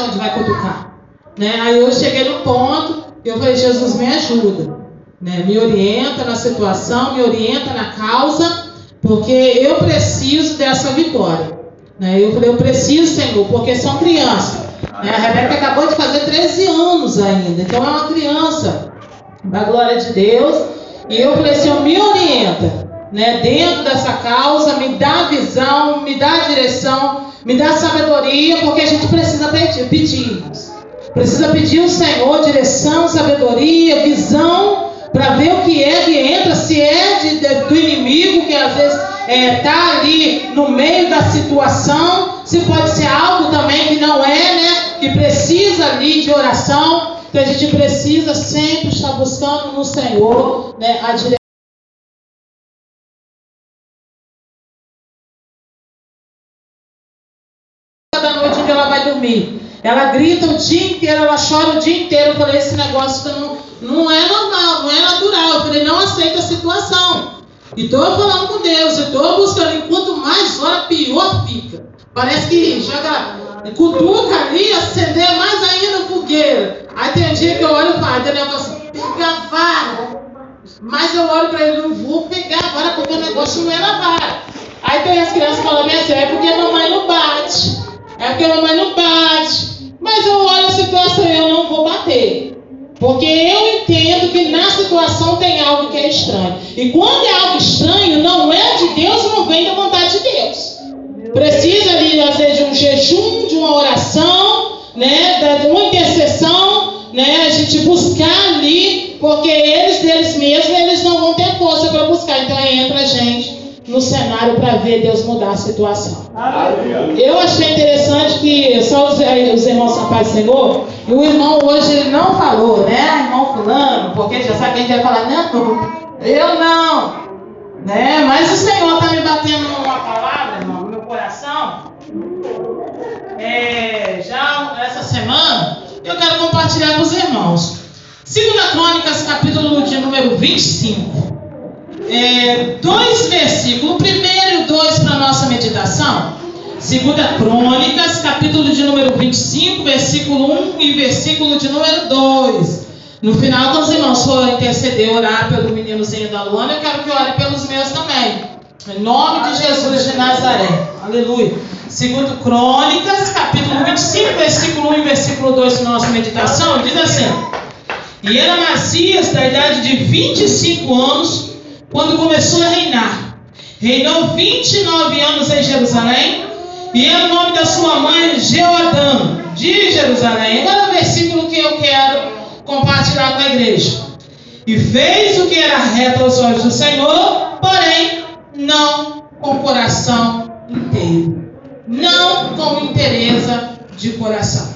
sabe onde vai cutucar, né? Aí eu cheguei no ponto, eu falei, Jesus, me ajuda, né? Me orienta na situação, me orienta na causa, porque eu preciso dessa vitória, né? Eu falei, eu preciso, Senhor, porque são crianças, né? A Rebeca acabou de fazer 13 anos ainda, então é uma criança da glória de Deus. E eu falei, Senhor, me orienta, né, dentro dessa causa, me dá visão, me dá direção, me dá sabedoria, porque a gente precisa pedir. Precisa pedir ao Senhor direção, sabedoria, visão, para ver o que é que entra, se é do inimigo, que às vezes está ali no meio da situação, se pode ser algo também que não é, né, que precisa ali de oração. Então a gente precisa sempre estar buscando no Senhor, né, a direção. Da noite que ela vai dormir, ela grita o dia inteiro, ela chora o dia inteiro. Eu falei, esse negócio não é normal, não é natural. Eu falei, não aceita a situação. E estou falando com Deus, e estou buscando. Enquanto mais hora, pior fica. Parece que joga, cutuca ali, acender mais ainda a fogueira. Aí tem dia que eu olho e falo, Daniel fala assim, pega a vara. Mas eu olho para ele, não vou pegar a vara, porque o negócio não é na vara. Aí tem as crianças falando assim, é porque a mamãe não bate. É porque a mamãe não bate. Mas eu olho a situação e eu não vou bater. Porque eu entendo que na situação tem algo que é estranho. E quando é algo estranho, não é de Deus, não vem da vontade de Deus. Precisa ali, às vezes, de um jejum, de uma oração, né, de uma intercessão, né, a gente buscar ali, porque deles mesmos, eles não vão ter força para buscar. Então entra a gente no cenário para ver Deus mudar a situação. Eu achei interessante que só os irmãos são paz do Senhor, e o irmão hoje ele não falou, né, irmão fulano, porque já sabe que a gente vai falar, não, eu não, né, mas o Senhor está me batendo uma palavra, irmão, no meu coração, já essa semana, eu quero compartilhar com os irmãos. 2 Crônicas, capítulo de número 25. 2 versículos, o primeiro e o 2 para a nossa meditação. 2 Crônicas, capítulo de número 25, versículo 1 e versículo de número 2. No final, quando os irmãos forem interceder, orar pelo meninozinho da Luana, eu quero que ore pelos meus também. Em nome de Jesus de Nazaré. Aleluia. 2 Crônicas, capítulo 25, versículo 1 e versículo 2 da nossa meditação, diz assim: E era Amazias, da idade de 25 anos, quando começou a reinar. Reinou 29 anos em Jerusalém, e era o nome da sua mãe Jeoadã, de Jerusalém. Agora o versículo que eu quero compartilhar com a igreja. E fez o que era reto aos olhos do Senhor, porém não com coração inteiro, não com interesse de coração.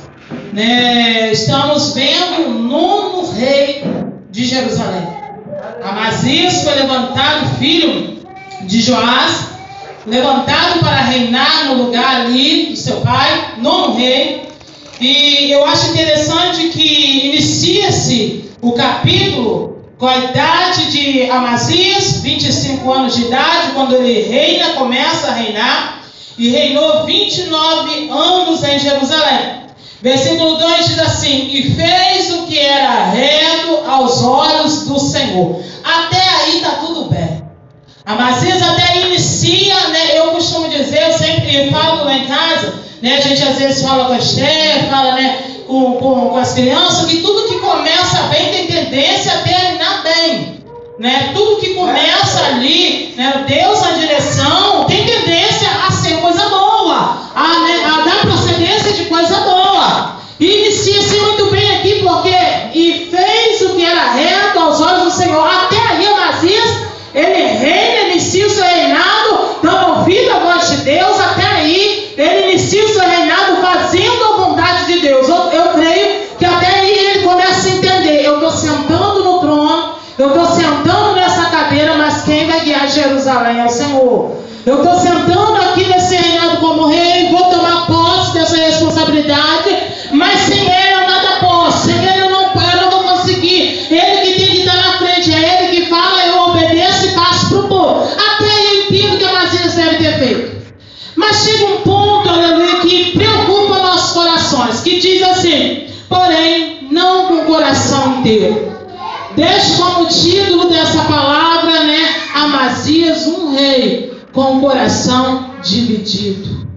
Estamos vendo o 9º rei de Jerusalém. Amazias foi levantado, filho de Joás, levantado para reinar no lugar ali do seu pai, 9º rei. E eu acho interessante que inicia-se o capítulo com a idade de Amazias, 25 anos de idade, quando ele reina, começa a reinar, e reinou 29 anos em Jerusalém. Versículo 2 diz assim: E fez o que era reto aos olhos do Senhor. Até aí está tudo bem. Amazias até inicia, né, eu costumo dizer, eu sempre falo lá em casa, né, a gente às vezes fala com a Esther, fala, né, com as crianças, que tudo que começa bem tem tendência a terminar bem. Né? Tudo que começa ali, né, Deus na direção, tem tendência a ser coisa boa, a dar procedência de coisa boa. E inicia-se muito bem aqui, porque e fez o que era reto aos olhos do Senhor. Até aí Amazias, ele reina, inicia o seu reinado, dando ouvido à voz de Deus. Até aí, ele inicia o seu reinado fazendo a vontade de Deus. Eu creio que até aí ele começa a entender: eu estou sentando no trono, eu estou sentando nessa cadeira, mas quem vai guiar Jerusalém é o Senhor. Eu estou sentando aqui nesse reinado como rei, vou tomar posse dessa responsabilidade, mas sem ele eu nada posso, sem ele eu não vou conseguir. Ele que tem que estar na frente, é ele que fala, eu obedeço e passo para o povo. Até aí eu entendo que Amazias deve ter feito. Mas chega um ponto, aleluia, que preocupa nossos corações, que diz assim: porém, não com o coração inteiro. Deixo como título dessa palavra, né, Amazias, um rei com o coração dividido.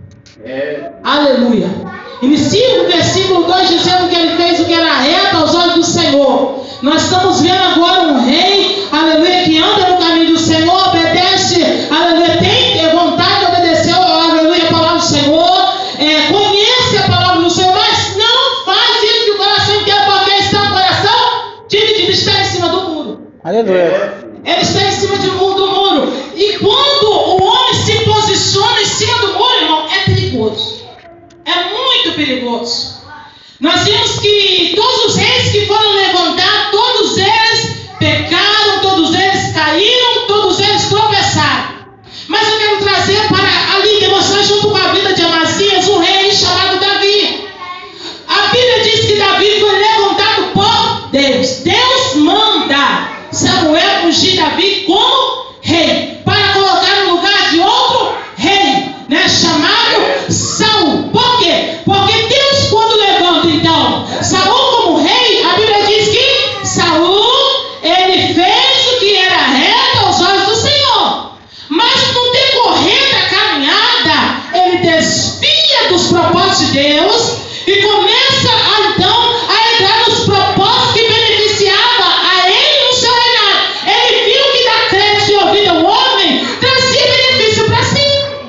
Aleluia. Inicia o versículo 2 dizendo que ele fez o que era reto aos olhos do Senhor. Nós estamos vendo agora um rei, aleluia, que anda no caminho do Senhor, obedece, aleluia, tem vontade de obedecer, aleluia, a palavra do Senhor, conhece a palavra do Senhor, mas não faz isso de coração inteiro, porque está no coração dividido, está em cima do muro. Aleluia. Ele está em cima do muro. E quando o homem se posiciona em cima do muro, irmão, é perigoso. É muito perigoso. Nós vimos que todos os reis que foram levantados, todos eles pecaram, todos eles caíram, todos eles tropeçaram. Mas eu quero trazer para ali, demonstrar junto com a vida de Amazias, um rei chamado Davi. A Bíblia diz que Davi foi levantado por Deus. Deus manda Samuel ungir Davi como rei, para colocar no lugar de outro rei, né, chamado Saul. Por quê? Porque Deus, quando levanta então Saul como rei, a Bíblia diz que Saul, ele fez o que era reto aos olhos do Senhor, mas no decorrer da caminhada ele desvia dos propósitos de Deus e começa então a entrar nos propósitos que beneficiava a ele no seu reinado. Ele viu que dar crédito e ouvir ao homem trazia benefício para si,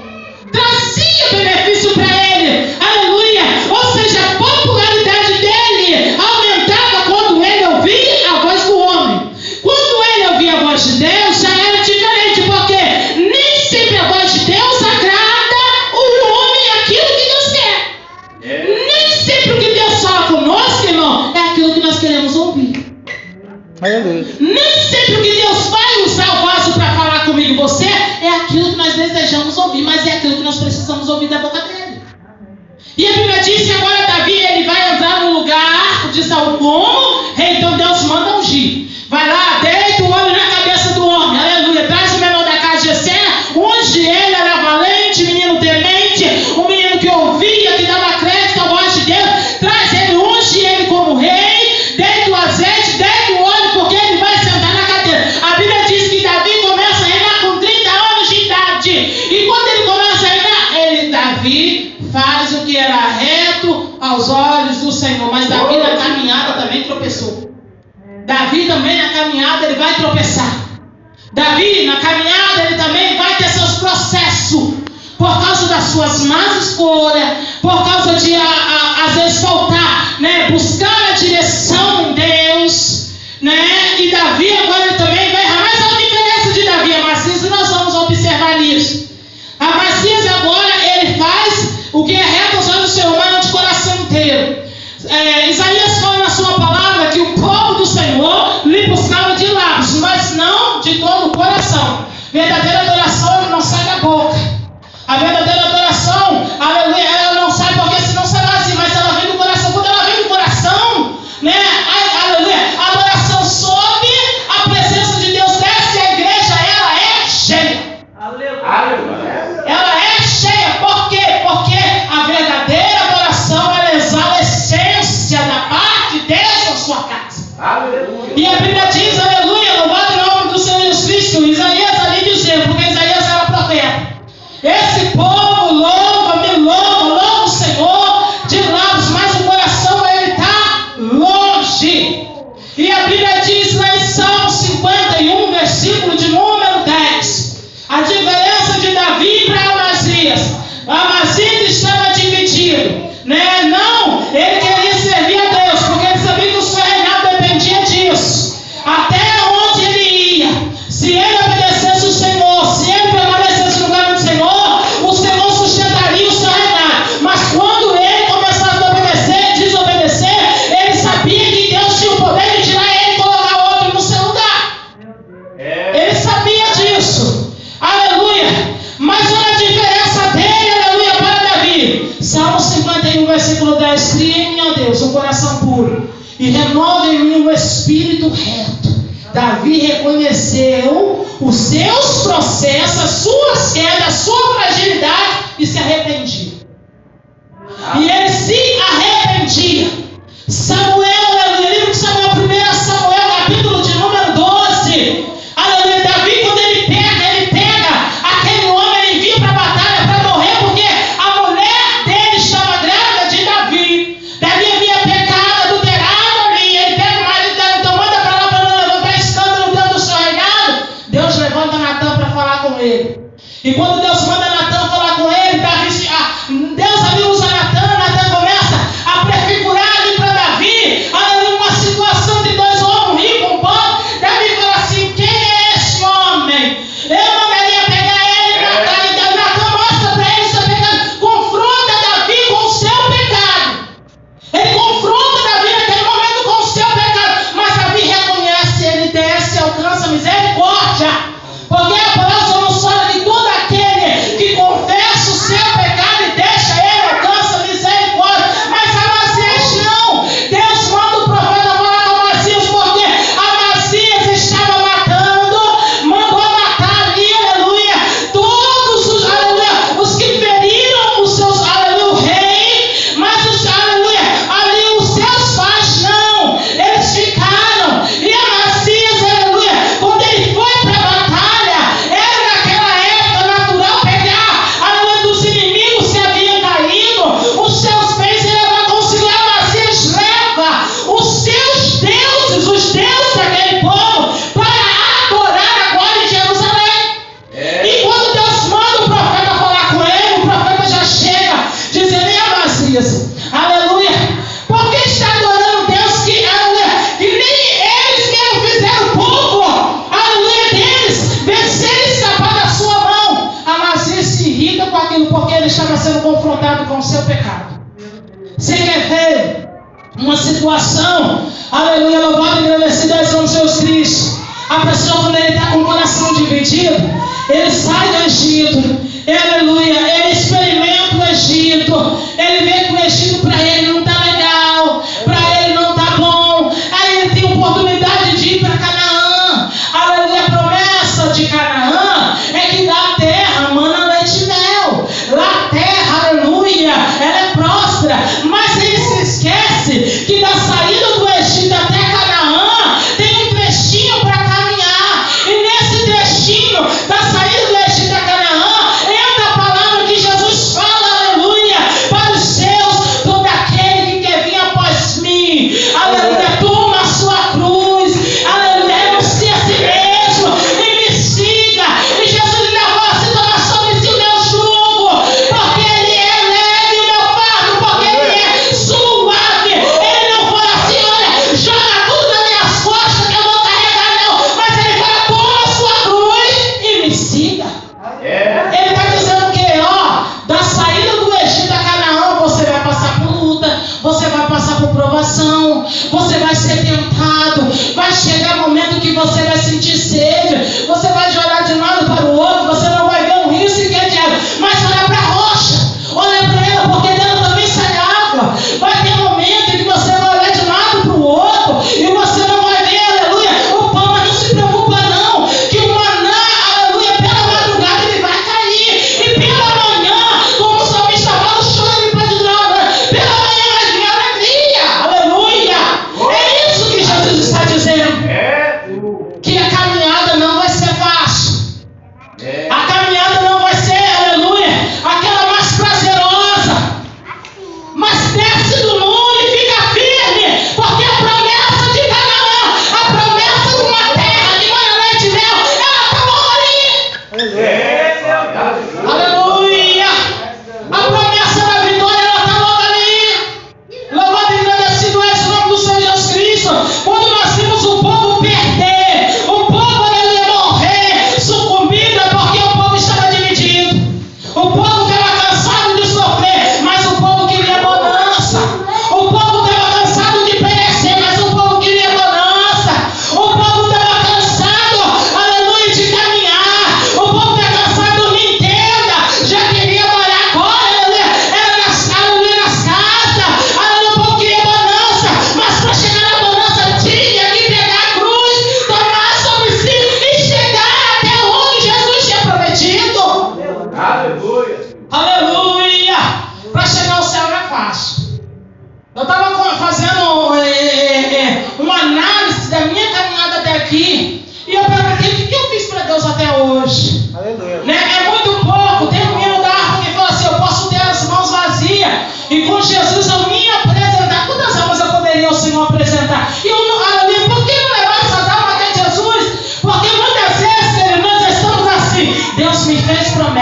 trazia benefício para ele, aleluia. Ou seja, a popularidade dele aumentava quando ele ouvia a voz do homem. Quando ele ouvia a voz de Deus, já era diferente, porque nem sempre a voz de Deus agrada o homem, aquilo que Deus quer. Nem sempre o que Deus fala conosco, irmão, é aquilo que nós queremos ouvir. Aleluia. Nem sempre o que Deus vai usar o vaso para falar comigo e você é aquilo que nós desejamos ouvir, mas é aquilo que nós precisamos ouvir da boca dele. E a Bíblia diz que agora Davi, ele vai entrar no lugar de Saul como rei. Então Deus manda ungir. Vai lá, deita o olho na cabeça do homem, aleluia. Traz o menor da casa de Jessé, unge ele, era valente, menino temente, um menino que ouvia, que dava crédito à voz de Deus. Traz ele, unge ele como rei, deita o azeite, deita o óleo, porque ele vai sentar na cadeira. A Bíblia diz que Davi começa a reinar com 30 anos de idade. E quando ele começa a reinar, Davi faz o que era reto aos olhos do Senhor. Mas Davi na caminhada também tropeçou. Davi também na caminhada ele vai tropeçar. Davi na caminhada ele também vai ter seus processos. Por causa das suas más escolhas, por causa de às vezes faltar, né, buscar a direção em Deus, né? E Davi agora ele também vai errar. Mas a diferença de Davi e Amazias, nós vamos observar nisso. Amazias agora ele faz o que é reto aos olhos do Senhor, mas não de coração inteiro. Isaías fala na sua palavra que o povo do Senhor lhe buscava de lábios, mas não de todo o coração. Verdadeira adoração não sai da boca. A verdadeira adoração, aleluia, ela não sai porque senão será assim, mas ela vem do coração. Quando ela vem do coração, né, aleluia, a adoração sobe, a presença de Deus desce, a igreja ela é cheia. Aleluia. Ela é cheia, por quê? Porque a verdadeira adoração ela exala a essência da parte de Deus na sua casa. Aleluia. E a Bíblia diz, aleluia, louvado o nome do Senhor Jesus Cristo. Isaías ali dizendo, porque Isaías era profeta. Esse povo louva o Senhor de lábios, mas o coração ele está longe. E a Bíblia diz lá em Salmo 51, versículo de número 10, a diferença de Davi para Amazias. Amazias estava dividido, né? Não, ele queria servir a Deus, porque ele sabia que o seu reinado dependia disso. Até onde ele ia, se ele obedecesse o Senhor, se ele permanecesse no caminho do Senhor, o Senhor sustentaria o seu reinado. Mas quando ele começava a desobedecer, ele sabia que Deus tinha o poder de tirar ele e colocar outro no seu lugar. Ele sabia disso. Aleluia. Mas olha a diferença dele, aleluia, para Davi. Salmo 51, versículo 10. Cria em mim, ó Deus, um coração puro e renova em mim um espírito reto. Davi reconheceu os seus processos, as suas quedas, a sua fragilidade e se arrependia. E ele se arrependia. E quando Deus manda Natan falar com ele, Deus ali usa Natan começa a prefigurar ali para Davi, ali uma situação de dois homens, um rico, um pobre. Davi fala assim: quem é esse homem? Eu mandaria pegar ele, Natan. E Natan mostra para ele seu pecado, confronta Davi com o seu pecado. Ele confronta Davi naquele momento com o seu pecado, mas Davi reconhece, ele desce e alcança misericórdia. Porque a palavra só nos fala que todo aquele que confessa o seu pecado e deixa ele, alcança misericórdia. Mas Amazias não. Deus manda o profeta falar com Amazias, porque Amazias estava matando, mandou matar ali, aleluia, todos os, aleluia, os que feriram os seus, aleluia, o rei, mas os, aleluia, ali os seus pais não, eles ficaram. E Amazias, aleluia, quando ele foi para a batalha, era naquela época natural pegar, aleluia, dos inimigos que haviam caído, os seus bens e levar consigo. Amazias leva os seus deuses, os deuses daquele povo, para adorar agora em Jerusalém. E quando Deus manda o profeta falar com ele, o profeta já chega dizendo: ei, Amazias, aleluia, por que está adorando Deus que, aleluia, que nem eles mesmo fizeram o povo, aleluia, deles vencer e escapar da sua mão? Amazias se irrita com aquilo, porque ele estava sendo confrontado com o seu pecado. Você quer ver uma situação, aleluia, louvado e agradecido é o Senhor Jesus Cristo? A pessoa, quando ele está com o coração dividido, ele sai do Egito, aleluia, ele experimenta o Egito, ele vê que o Egito para ele não está legal, para ele não está bom. Aí ele tem oportunidade de ir para Canaã, aleluia. A promessa de Canaã é que lá a terra mana leite e mel, lá a terra, aleluia, ela é próspera. Mas ele se esquece que da saída do Egito até Canaã tem um trechinho para caminhar, e nesse trechinho da saída do Egito a Canaã entra a palavra que Jesus fala, aleluia, para os seus: todo aquele que quer vir após mim, aleluia, toma a sua cruz, aleluia, renuncia a si mesmo e me siga. E Jesus ainda fala assim: toma sobre si o meu jugo, porque ele é leve, o meu fardo, porque ele é suave. Ele não fala assim: olha, joga tudo nas minhas costas que eu vou carregar, não. Mas ele fala: toma a sua cruz e me siga. Ele está dizendo que, ó, da saída do Egito a Canaã, você vai passar por luta, você vai passar por provação, você vai ser tentado, vai chegar momento que você vai sentir sede, você vai jogar de um lado para o outro, você não vai ver um rio sequer de água, mas olha para a rocha, olha para ela, porque dela também sai água. Vai ter momento em que você vai olhar de um lado para o outro e você não vai ver, aleluia, o pão. Mas não se preocupa não, que o maná, aleluia, pela madrugada ele vai cair, e pela manhã, como o salmista fala, o choro ele pode durar, pela manhã vai vir alegria, aleluia. É isso que Jesus está dizendo, que a caminhada não vai ser fácil, a caminhada não vai ser, aleluia, aquela mais prazerosa, mas desce do mundo e fica firme, porque a promessa de Canaã, a promessa de uma terra de mana leite e mel, ela está logo ali, aleluia. A promessa da vitória, ela está logo ali. Louvado e agradecido é esse nome do Senhor Jesus Cristo. Quando nós vimos o povo perder, o povo, aleluia, morrer, sucumbido, é porque o povo estava dividido. O povo estava cansado de sofrer, mas o povo queria bonança. O povo estava cansado de perecer, mas o povo queria bonança. O povo estava cansado, aleluia, de caminhar. O povo estava cansado, me entenda, já queria morar agora, aleluia, era aleluia, nas casas, aleluia, o povo queria bonança, mas para chegar na bonança tinha que pegar a cruz, tomar sobre si e chegar até onde Jesus tinha prometido. Aleluia! Para chegar ao céu não é fácil. Eu estava fazendo uma análise da minha caminhada até aqui, e eu perguntei: o que eu fiz para Deus até hoje? Aleluia. Né? É muito pouco. Tem um menino da harpa que fala assim: eu posso ter as mãos vazias e com Jesus eu me apresentar. Quantas almas eu poderia ao Senhor apresentar? E eu não, aleluia, por que não levar essas almas até Jesus? Porque muitas vezes nós estamos assim: Deus me fez promessa.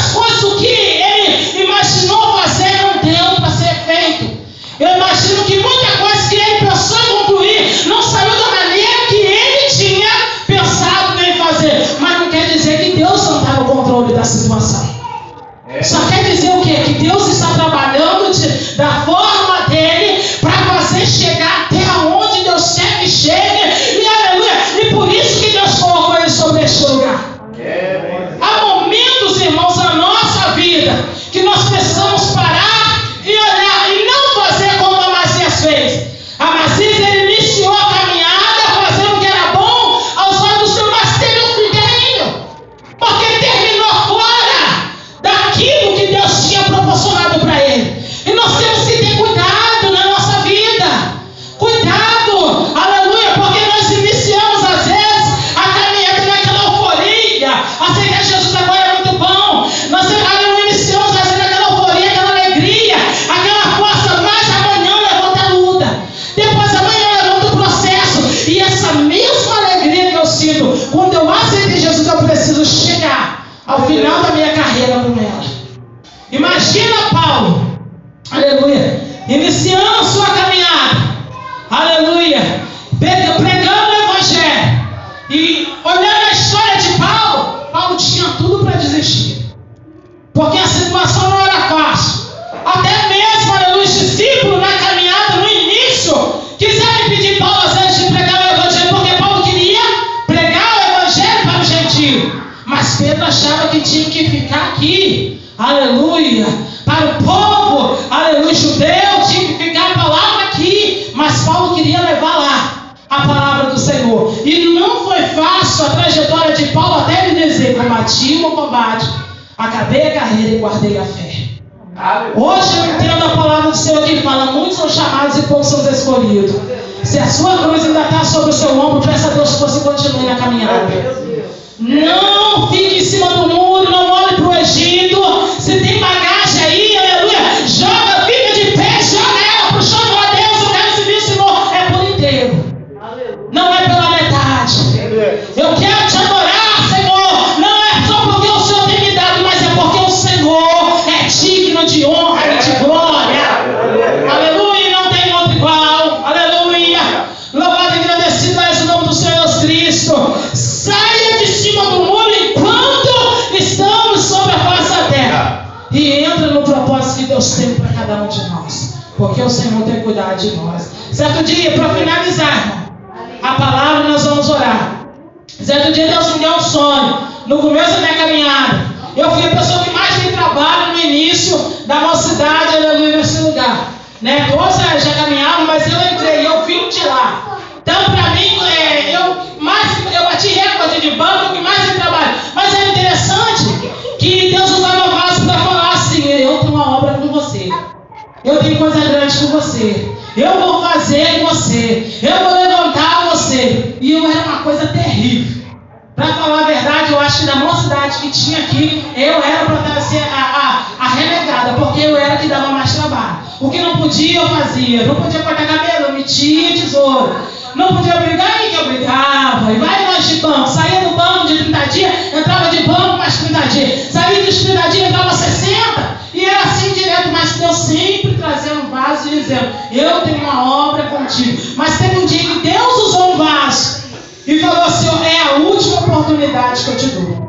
muitas coisas o que ele imaginou fazer não deu para ser feito. Eu imagino que muita coisa que ele pensou em concluir não saiu da maneira que ele tinha pensado em fazer. Mas não quer dizer que Deus não está no controle da situação. Só quer dizer o quê? Que Deus está trabalhando da forma dele para fazer chegar até onde Deus quer que chegue. E aleluia! E por isso que Deus colocou ele sobre este lugar. Há momentos, irmãos, na nossa vida que nós precisamos parar e olhar e não fazer como Amazias fez. Amazias, ele iniciou a caminhada fazendo o que era bom aos olhos do Senhor, mas teve um fim terrível, porque terminou fora daquilo que Deus tinha proporcionado para ele. E nós temos que ter cuidado na nossa vida. Cuidado, aleluia, porque nós iniciamos às vezes a caminhada naquela euforia. Aceitar Jesus agora é muito bom. Nós iniciamos às vezes naquela euforia, aquela alegria, aquela força, mas amanhã levanta a luta. Depois amanhã levanta o processo. E essa mesma alegria que eu sinto quando eu aceitei Jesus, eu preciso chegar ao final da minha carreira com ela. Imagina Paulo, aleluia, iniciando sua caminhada, aleluia, pregando o evangelho. E olhando a história de Paulo, Paulo tinha tudo para desistir, porque a situação não era fácil. Até mesmo, aleluia, os discípulos na caminhada, no início, quiseram pedir Paulo às vezes de pregar o evangelho, porque Paulo queria pregar o evangelho para o gentio. Mas Pedro achava que tinha que ficar aqui, aleluia, para o povo, aleluia, judeu, tinha que ficar a palavra aqui. Mas Paulo queria levar lá a palavra do Senhor. E não foi fácil a trajetória de Paulo, até ele dizer: combati o combate, acabei a carreira e guardei a fé. Hoje eu entendo a palavra do Senhor que fala: muitos são chamados e poucos são escolhidos. Se a sua cruz ainda está sobre o seu ombro, peça a Deus que você continue na caminhada. Não fique em cima do muro, não olhe para o Egito. Se tem bagagem aí, aleluia, joga, fica de pé, joga ela para o chão e fala: Deus, eu quero servir o Senhor. É por inteiro, não é pela metade. Eu quero te adorar, Senhor, não é só porque o Senhor tem me dado, mas é porque o Senhor é digno de honra e de glória. Aleluia, não tem outro igual. Aleluia, louvado e agradecido és o nome do Senhor Jesus Cristo. Saia de cima do muro enquanto estamos sobre a face da terra e entra no propósito que Deus tem para cada um de nós, porque o Senhor tem cuidado de nós. Certo dia, para finalizar, irmão, a palavra, nós vamos orar. Certo dia Deus me deu um sonho no começo da minha caminhada. Eu fui a pessoa que mais tem trabalho no início da mocidade, aleluia, nesse lugar, né? Todos já caminhavam, mas eu entrei, eu vim de lá. Então, para mim, eu bati recorde de banco, que mais eu trabalho. Mas é interessante que Deus usava vaso para falar assim: eu tenho uma obra com você, eu tenho coisa grande com você, eu vou fazer com você, eu vou levantar você. E eu era uma coisa terrível. Para falar a verdade, eu acho que da mocidade que tinha aqui, eu era para ser a renegada, porque eu era que dava mais trabalho. O que não podia, eu fazia. Não podia cortar cabelo, eu metia tesoura. Não podia brigar, aí que eu brigava. E vai nós de banco. Saía do banco de 30 dias, entrava de banco mais 30 dias. Saía dos 30 dias, entrava 60. E era assim direto, mas Deus sempre trazendo um vaso e dizendo: eu tenho uma obra contigo. Mas teve um dia que Deus usou um vaso e falou assim: é a última oportunidade que eu te dou.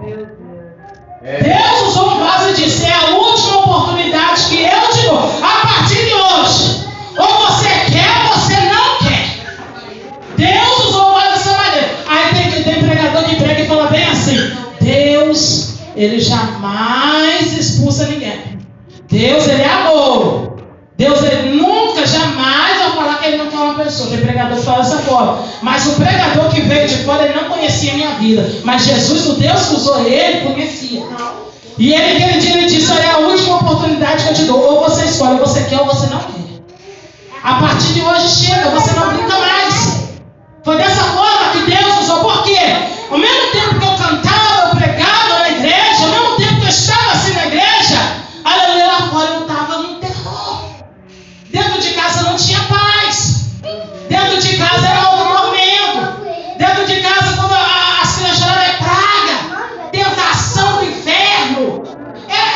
Deus usou um vaso e disse: é a última oportunidade que eu te dou. A partir de hoje, ou você quer ou você não quer. Deus usou o vaso dessa maneira. Aí tem pregador que prega e fala bem assim: Deus, ele jamais expulsa ninguém. Deus, ele é amor. Deus, ele nunca, jamais vai falar que ele não quer uma pessoa. Tem pregador que fala dessa forma. Mas o pregador que veio de fora, ele não conhecia a minha vida. Mas Jesus, o Deus que usou ele, conhecia. E ele, aquele dia, ele disse: olha, é a última oportunidade que eu te dou. Ou você escolhe, ou você quer ou você não quer. A partir de hoje chega, você não brinca mais. Foi dessa forma que Deus usou. Por quê? Ao mesmo tempo que eu cantava, eu pregava na igreja, ao mesmo tempo que eu estava assim na igreja, aleluia, lá fora eu estava num terror. Dentro de casa não tinha paz. Dentro de casa era outro tormento. Dentro de casa, quando as crianças choravam, é praga, tentação do inferno. Era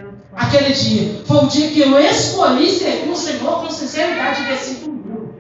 Aquele dia. Foi o dia que eu escolhi servir o Senhor com sinceridade e desci do muro.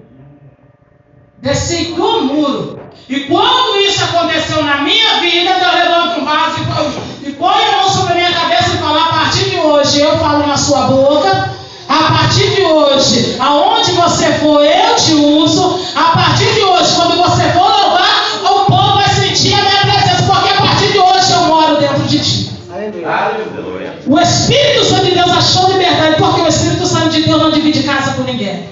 Desci do muro. E quando isso aconteceu na minha vida, eu levanto um vaso e põe a mão sobre a minha cabeça e falo: a partir de hoje eu falo na sua boca. A partir de hoje, aonde você for, eu te uso. A partir de hoje, quando você for louvar, o povo vai sentir a minha presença, porque a partir de hoje eu moro dentro de ti. Aleluia. O Espírito Santo de Deus achou liberdade, porque o Espírito Santo de Deus não divide casa com ninguém.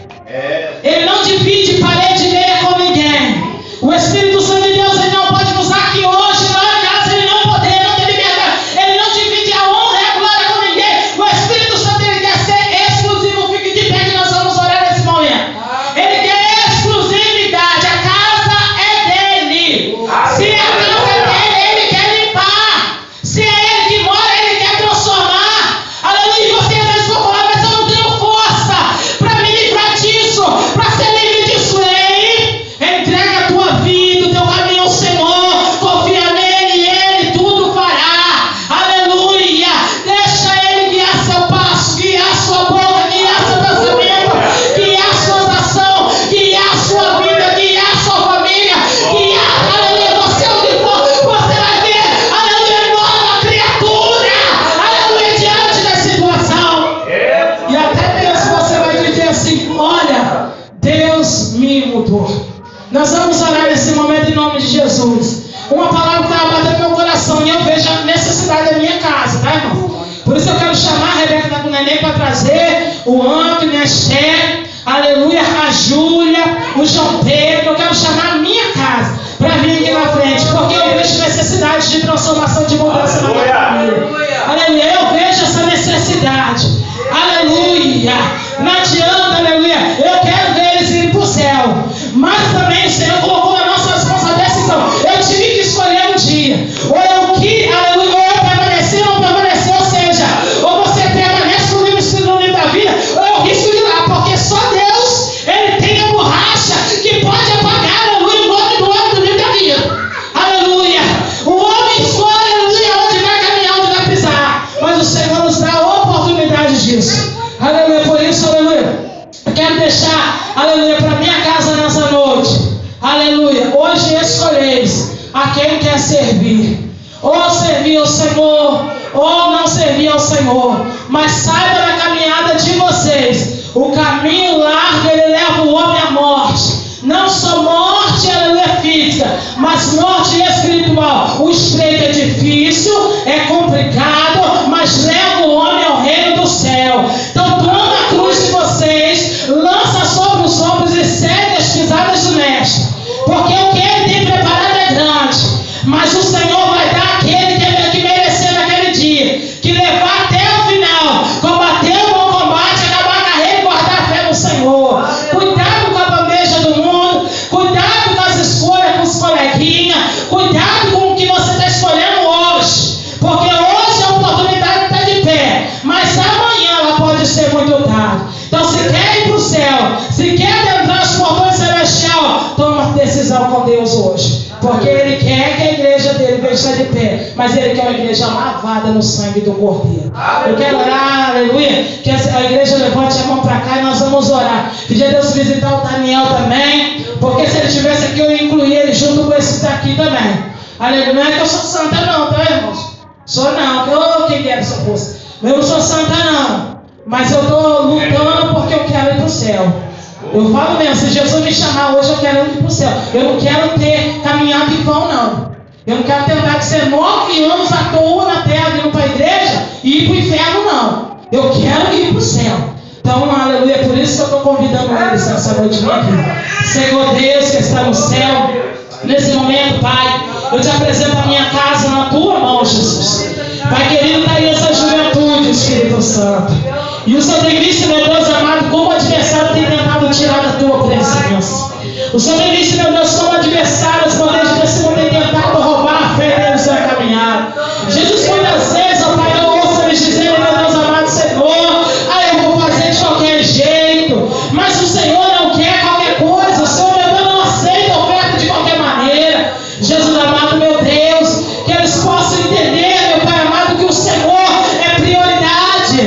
Ele não divide parede e meia com ninguém. O Espírito Santo de Deus, ele não pode nos usar aqui hoje, lá em casa, ele não pode, ele não tem liberdade. Ele não divide a honra e a glória com ninguém. O Espírito Santo, ele quer ser exclusivo. Fique de pé que nós vamos orar nesse momento. Ele quer exclusividade. A casa é dele. Se a casa é dele, ele quer limpar. Se é ele que mora, ele quer transformar. Aleluia. E você às vezes vai falar: mas eu não tenho força para me livrar disso, para ser livre disso. Entrega a tua vida, o teu caminho ao Senhor, confia nele e ele tudo fará. Aleluia. Deixa ele guiar seu passo, guiar sua boca, guiar seu pensamento, guiar suas ações, guiar sua vida, guiar sua família, guiar, aleluia, você onde for, você vai ver, aleluia, nova criatura, aleluia, diante da situação. E até mesmo você vai dizer assim: olha, Deus me mudou. Nós vamos orar nesse momento em nome de Jesus. Uma palavra que estava batendo no meu coração e eu vejo a necessidade da minha casa, tá, irmão? Por isso eu quero chamar a Rebeca da Neném para trazer o Antônio, a Esther, aleluia, a Júlia, o João Pedro. Eu quero chamar a minha casa para vir aqui na frente, porque eu vejo necessidade de transformação, de mudança na minha família. Aleluia, eu vejo essa necessidade. Aleluia, não adianta, aleluia, eu quero ver eles irem para o céu, mas também o Senhor colocou na nossa responsabilidade decisão. Eu tive que escolher um dia, ou eu que, aleluia, ou eu permanecer ou não permanecer, ou seja, ou você permanece no livro da vida, ou eu risco de lá, porque só Deus, ele tem a borracha que pode apagar, aleluia, o nome do homem do livro da vida. Aleluia, o homem escolhe, aleluia, onde vai caminhar, onde vai pisar, mas o Senhor nos dá a oportunidade disso. Aleluia, por isso, aleluia, eu quero deixar, aleluia, para minha casa nessa noite. Aleluia, hoje escolheis a quem quer servir. Ou servir ao Senhor, ou não servir ao Senhor. Mas saiba na caminhada de vocês, o caminho largo, ele leva o homem à morte. Não só morte, aleluia, física, mas morte espiritual. O estreito é difícil, é complicado, mas leva o homem ao reino do céu. Então toma a cruz de vocês, lança sobre os ombros e segue as pisadas do mestre. Porque o que ele tem preparado é grande, mas o Senhor vai dar aquele que merecer naquele dia, que levar até o final, combater o bom combate, acabar a carreira e guardar a fé no Senhor. Cuidado com a bandeja do mundo, cuidado com as escolhas com os coleguinhas, cuidado com o que você está escolhendo hoje, porque hoje a oportunidade está de pé, mas amanhã ela pode ser muito tarde. Então, se quer ir para o céu, se quer adentrar os portões celestiais, toma decisão com Deus hoje, porque Ele quer que a igreja dele esteja de pé, mas Ele quer uma igreja lavada no sangue do Cordeiro. Eu quero orar, aleluia, que a igreja levante a mão para cá e nós vamos orar. Pedir a Deus visitar o Daniel também, porque se ele estivesse aqui eu ia incluir ele junto com esse daqui também. Aleluia, não é que eu sou santa não, tá, irmãos? Sou não, quem quer essa força? Eu não sou santa não, mas eu estou lutando porque eu quero ir para o céu. Eu falo mesmo, se Jesus me chamar hoje, eu quero ir para o céu. Eu não quero ter caminhado em vão, não. Eu não quero tentar ser 9 anos à toa na terra, indo para a igreja e ir para o inferno, não. Eu quero ir para o céu. Então, aleluia, por isso que eu estou convidando eles nessa noite aqui. Senhor Deus que está no céu, nesse momento, Pai, eu te apresento a minha casa na tua mão, Jesus. Pai querido, está aí essa juventude, Espírito Santo. E o Senhor tem visto, meu Deus amado, como o adversário tem tentado tirar da tua presença. O Senhor tem visto, meu Deus, como adversários, meu Deus, desse mundo tem tentado roubar a fé deles na caminhada. Jesus, muitas vezes, ó Pai, eu ouço eles dizendo, meu Deus amado, Senhor, eu vou fazer de qualquer jeito. Mas o Senhor não quer qualquer coisa. O Senhor, meu Deus, não aceita a oferta de qualquer maneira. Jesus amado, meu Deus, que eles possam entender, meu Pai amado, que o Senhor é prioridade.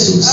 Jesus.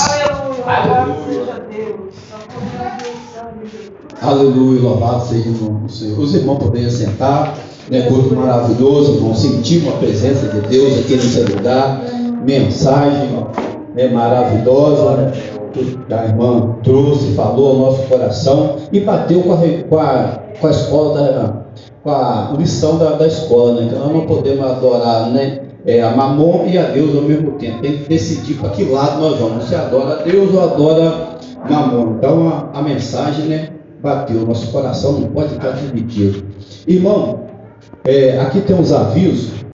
Aleluia, louvado seja o nome do Senhor. Os irmãos poderiam sentar, né? Culto maravilhoso, irmão. Sentimos a presença de Deus aqui nesse lugar. Mensagem, né, maravilhosa, que a irmã trouxe, falou ao nosso coração e bateu com a escola, com a lição da escola, né? Que nós não podemos adorar, né, a Mamon e a Deus ao mesmo tempo. Tem que decidir para que lado nós vamos. Você adora a Deus ou adora Mamon? Então a mensagem, né, bateu, nosso coração não pode estar dividido. Irmão, aqui tem uns avisos.